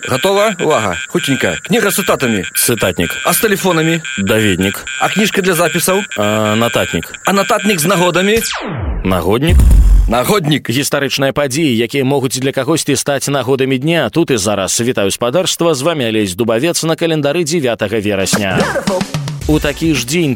Готова? Увага. Хутенько. Книга с цитатами. Цытатнік. А с телефонами? Даведнік. А книжка для записаў? Нататнік. А нататник с нагодами? Нагоднік. Нагодник. Гістарычныя падзеі, якія могуць для кагосьці стаць нагодамі дня. Тут і зараз. Вітаю спадарства, з вами Алесь Дубавец на календары 9 верасня. У такі ж дзень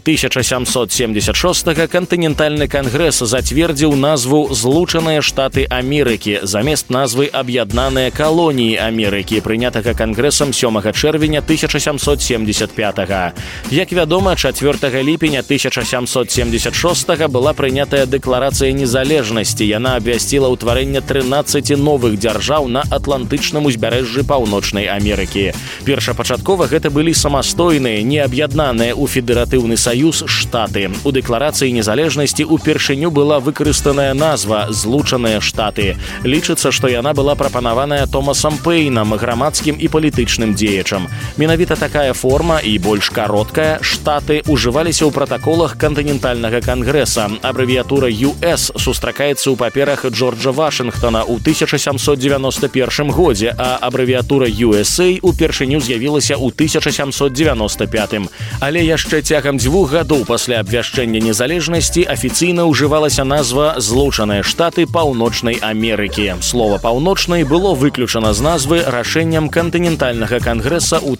1776-га кантынентальны кангрэс зацвердзіў назву «Злучаныя Штаты Амерыкі» замест назвы «Аб'яднаныя калоніі Амерыкі», прынятага кангрэсам 7 чэрвеня 1775-га. Як вядома, 4 ліпеня 1776-га была прынятая дэкларацыя незалежнасці. Яна абвясціла ўтварэнне 13 новых дзяржаў на атлантычным узбярэжжы Паўночнай Амерыкі. Першапачаткова гэта былі самастойныя, неаб'яднаныя у федэратыўны саюз штаты. У дэкларацыі незалежнасці упершыню была выкарыстаная назва «Злучаныя Штаты». Лічыцца, што яна была прапанаваная Томасам Пэйнам, грамадскім і палітычным дзеячам. Менавіта такая форма і больш кароткая «Штаты» ужываліся ў пратаколах кантынентальнага кангрэса. Абрэвіятура «US» сустракаецца ў паперах Джорджа Вашынгтона ў 1791 годзе, а абрэвіятура «USA» упершыню з'явілася ў 1795. Але яшчэ цягам 2 гадоў пасля абвяшчэння незалежнасці афіцыйна ўжывалася назва «Злучаныя Штаты Паўночнай Амерыкі». Слова «паўночнай» было выключана з назвы рашэннем кантынентальнага кангрэса ў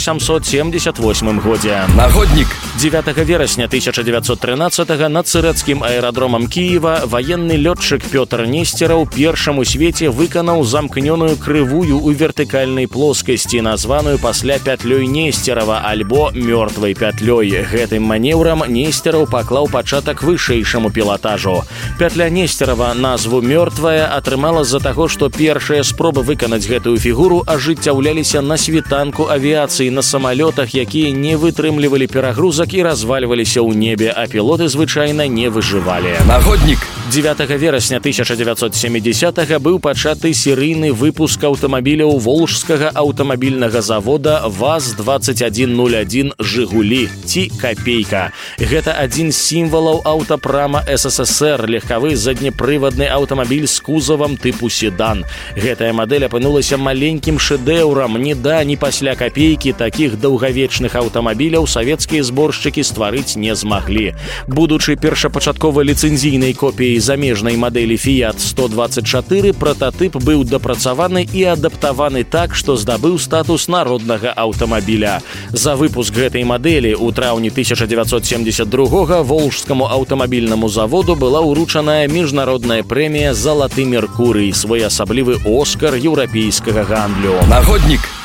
1778 годзе. Нагоднік. 9 верасня 1913-га над цырэцкім аэрадромам Кіева ваенны лётчык Пётр Несцераў першым у свеце выканаў замкнёную крывую ў вертыкальнай плоскасці, названую пасля пятлёй Несцерава альбо мёртвай пятлёй. Гэтым манеўрам Несцераў паклаў пачатак вышэйшаму пілатажу. Пятля Несцерава назву «Мёртвая» атрымала з-за таго, што першыя спробы выканаць гэтую фігуру ажыццяўляліся на світанку авіяцыі на самалётах, якія не вытрымлівалі перагрузак і развальваліся ў небе, а пілоты звычайна не выжывалі. Нагоднік. 9 верасня 1970-га быў пачаты серыйны выпуск аўтамабіляў волжскага аўтамабільнага завода ВАЗ-2101 «Жигули» ці «Копейка». Гэта адзін з сімвалаў аўтапрама СССР, легкавы заднепрывадны аўтамабіль з кузавам тыпу седан. Гэтая мадэль апынулася маленькім шэдэўрам. Ні да, ні пасля «Копейкі» такіх даўгавечных аўтамабіляў савецкія зборшчыкі стварыць не змаглі. Будучы першапачаткова ліцэнзійнай копіяй замежнай мадэлі Fiat 124, прататып быў дапрацаваны і адаптаваны так, што здабыў статус народнага аўтамабіля. За выпуск гэтай мадэлі у траўні 1972-га волжскаму аўтамабільнаму заводу была ўручаная міжнародная прэмія «Залаты Меркурый», своеасаблівы «Оскар» еўрапейскага гандлю. Нагоднік.